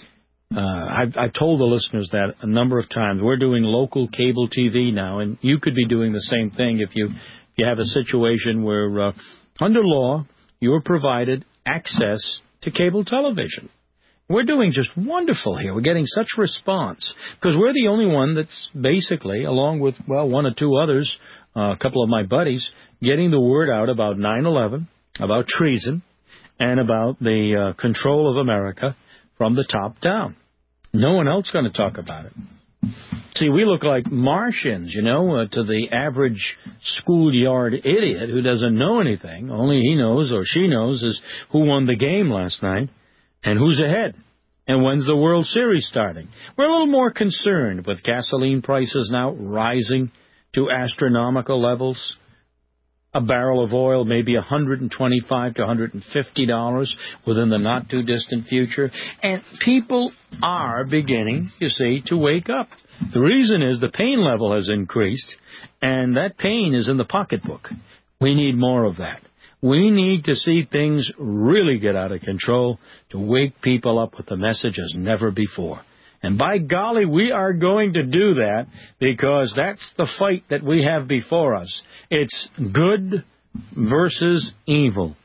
Uh, I've, I've told the listeners that a number of times. We're doing local cable T V now, and you could be doing the same thing if you, if you have a situation where, uh, under law, you're provided access to cable television. We're doing just wonderful here. We're getting such response because we're the only one that's basically, along with, well, one or two others, uh, a couple of my buddies, getting the word out about nine eleven, about treason, and about the uh, control of America from the top down. No one else going to talk about it. See, we look like Martians, you know, uh, to the average schoolyard idiot who doesn't know anything. Only he knows or she knows is who won the game last night and who's ahead and when's the World Series starting. We're a little more concerned with gasoline prices now rising to astronomical levels. A barrel of oil may be one hundred twenty-five to one hundred fifty dollars within the not-too-distant future. And people are beginning, you see, to wake up. The reason is the pain level has increased, and that pain is in the pocketbook. We need more of that. We need to see things really get out of control to wake people up with the message as never before. And by golly, we are going to do that because that's the fight that we have before us. It's good versus evil.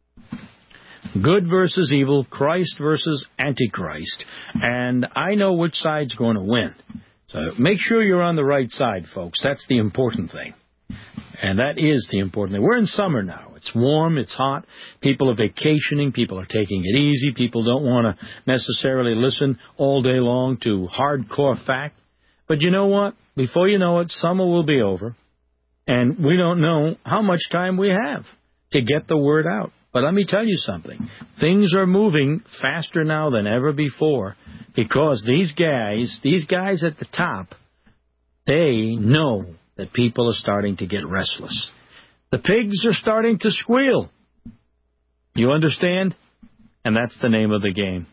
Good versus evil, Christ versus Antichrist. And I know which side's going to win. So make sure you're on the right side, folks. That's the important thing. And that is the important thing. We're in summer now. It's warm, it's hot. People are vacationing. People are taking it easy. People don't want to necessarily listen all day long to hardcore fact. But you know what? Before you know it, summer will be over. And we don't know how much time we have to get the word out. But let me tell you something. Things are moving faster now than ever before because these guys, these guys at the top, they know that people are starting to get restless. The pigs are starting to squeal. You understand? And that's the name of the game.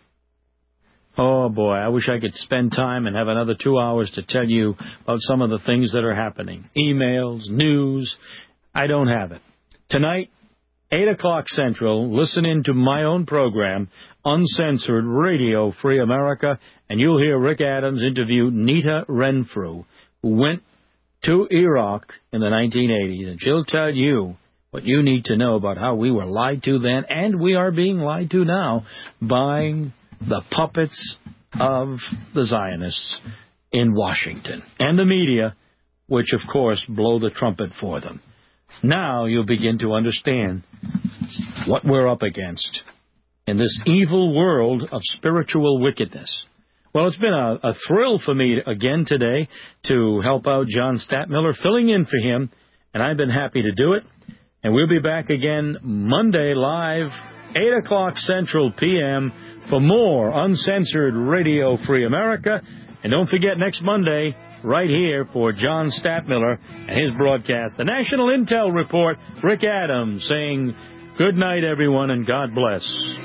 Oh, boy, I wish I could spend time and have another two hours to tell you about some of the things that are happening. Emails, news. I don't have it. Tonight, eight o'clock Central, listen in to my own program, Uncensored Radio Free America, and you'll hear Rick Adams interview Nita Renfrew, who went to Iraq in the nineteen eighties, and she'll tell you what you need to know about how we were lied to then, and we are being lied to now by the puppets of the Zionists in Washington, and the media, which, of course, blow the trumpet for them. Now you'll begin to understand what we're up against in this evil world of spiritual wickedness. Well, it's been a, a thrill for me again today to help out John Stadtmiller, filling in for him, and I've been happy to do it. And we'll be back again Monday live, eight o'clock Central P M for more Uncensored Radio Free America. And don't forget next Monday, right here for John Stadtmiller and his broadcast, the National Intel Report, Rick Adams saying good night, everyone, and God bless.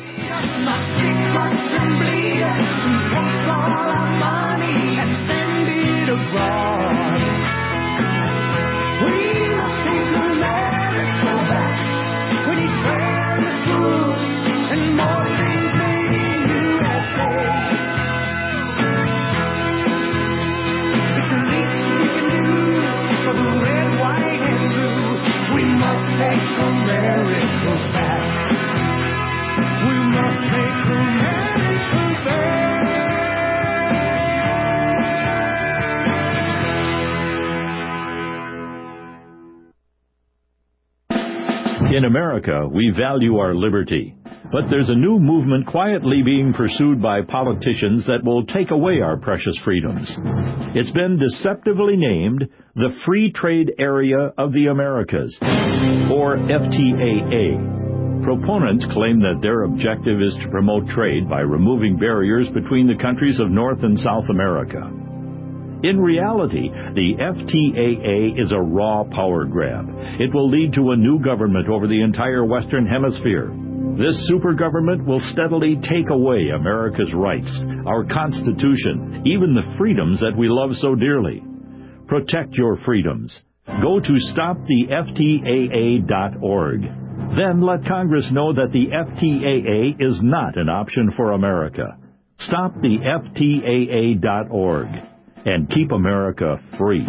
In America, we value our liberty, but there's a new movement quietly being pursued by politicians that will take away our precious freedoms. It's been deceptively named the Free Trade Area of the Americas, or F T A A. Proponents claim that their objective is to promote trade by removing barriers between the countries of North and South America. In reality, the F T A A is a raw power grab. It will lead to a new government over the entire Western Hemisphere. This super government will steadily take away America's rights, our Constitution, even the freedoms that we love so dearly. Protect your freedoms. Go to stop the F T A A dot org. Then let Congress know that the F T A A is not an option for America. Stop the F T A A dot org and keep America free.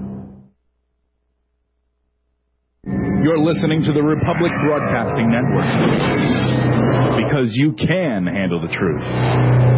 You're listening to the Republic Broadcasting Network, because you can handle the truth.